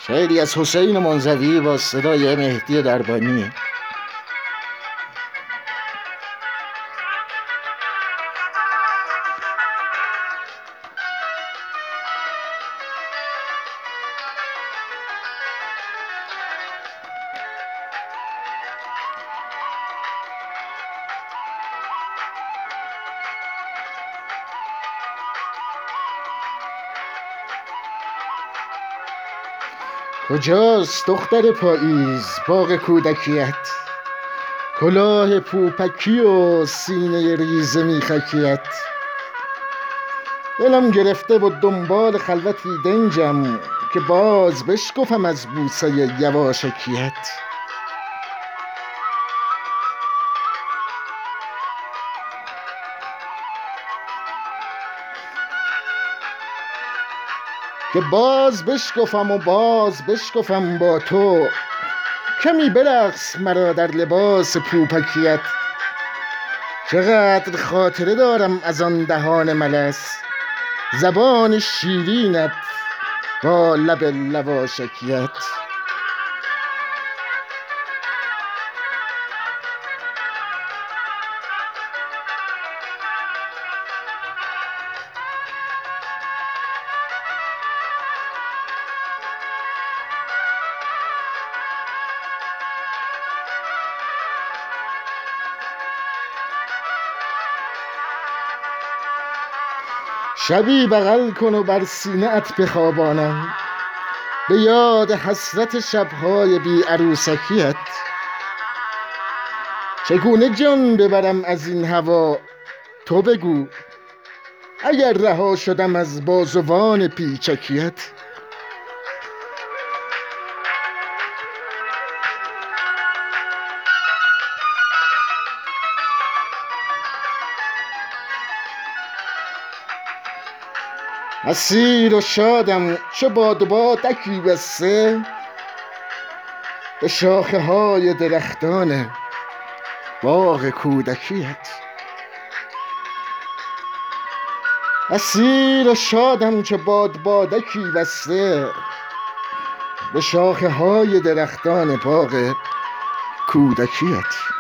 شعری از حسین منزوی با صدای مهدی دربانی. کجاست دختر پاییز باغ کودکیت؟ کلاه پوپکی و سینه ریز میخکیت. دلم گرفته و دنبال خلوتی دنجم که باز بشکفم از بوسه یواشکیت. که باز بشکفم و باز بشکفم با تو، کمی برقص مرا در لباس پوپکیت. چقدر خاطره دارم از آن دهان ملس، زبان شیرینت با لب لواشکیت. شبی بغل کن و بر سینه ات بخوابانم، به یاد حسرت شبهای بی عروسکیت. چگونه جان ببرم از این هوا تو بگو، اگر رها شدم از بازوان پیچکیت. اسیر و شادم چو بادبادکی بسته به شاخه های درختان باغ کودکیت. اسیر و شادم چو بادبادکی بسته به شاخه های درختان باغ کودکیت.